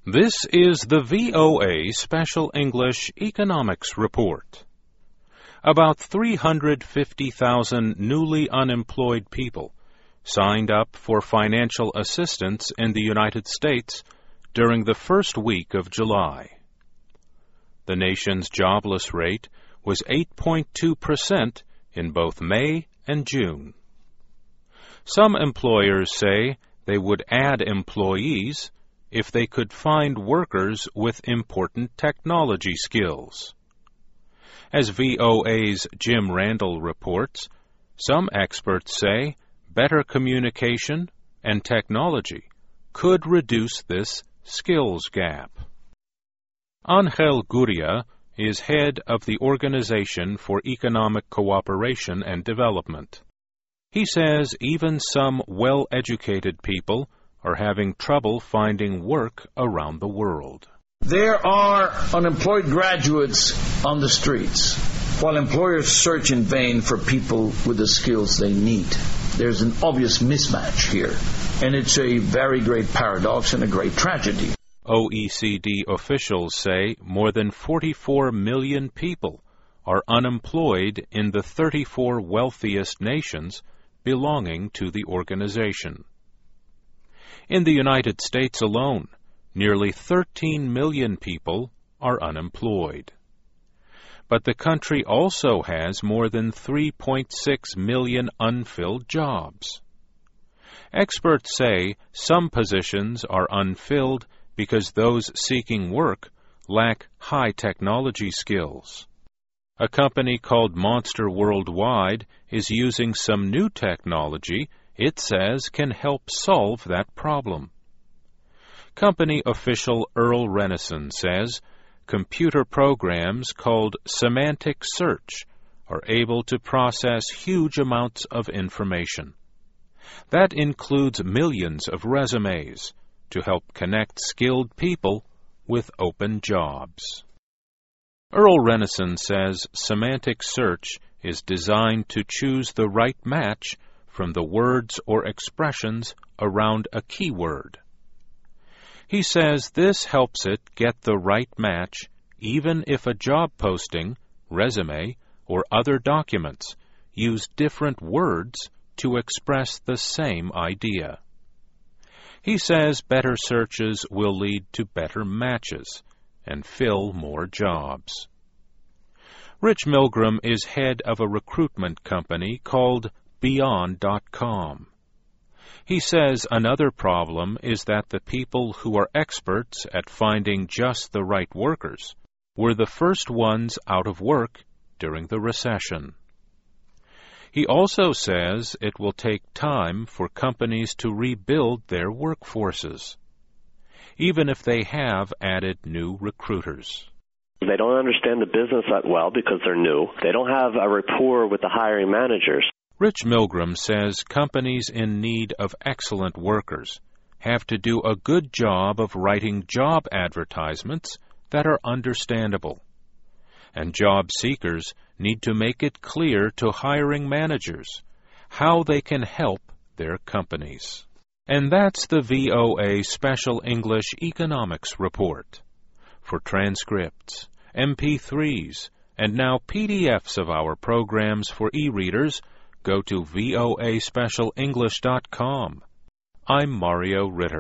This is the VOA Special English Economics Report. About 350,000 newly unemployed people signed up for financial assistance in the United States during the first week of July. The nation's jobless rate was 8.2% in both May and June. Some employers say they would add employees if they could find workers with important technology skills. As VOA's Jim Randall reports, some experts say better communication and technology could reduce this skills gap. Angel Gurria is head of the Organization for Economic Cooperation and Development. He says even some well-educated people are having trouble finding work around the world. There are unemployed graduates on the streets, while employers search in vain for people with the skills they need. There's an obvious mismatch here, and it's a very great paradox and a great tragedy. OECD officials say more than 44 million people are unemployed in the 34 wealthiest nations belonging to the organization. In the United States alone, nearly 13 million people are unemployed. But the country also has more than 3.6 million unfilled jobs. Experts say some positions are unfilled because those seeking work lack high technology skills. A company called Monster Worldwide is using some new technology it says can help solve that problem. Company official Earl Renison says computer programs called semantic search are able to process huge amounts of information. That includes millions of resumes to help connect skilled people with open jobs. Earl Renison says semantic search is designed to choose the right match from the words or expressions around a keyword. He says this helps it get the right match even if a job posting, resume, or other documents use different words to express the same idea. He says better searches will lead to better matches and fill more jobs. Rich Milgram is head of a recruitment company called Beyond.com. He says another problem is that the people who are experts at finding just the right workers were the first ones out of work during the recession. He also says it will take time for companies to rebuild their workforces, even if they have added new recruiters. They don't understand the business that well because they're new. They don't have a rapport with the hiring managers. Rich Milgram says companies in need of excellent workers have to do a good job of writing job advertisements that are understandable. And job seekers need to make it clear to hiring managers how they can help their companies. And that's the VOA Special English Economics Report. For transcripts, MP3s, and now PDFs of our programs for e-readers, go to voaspecialenglish.com. I'm Mario Ritter.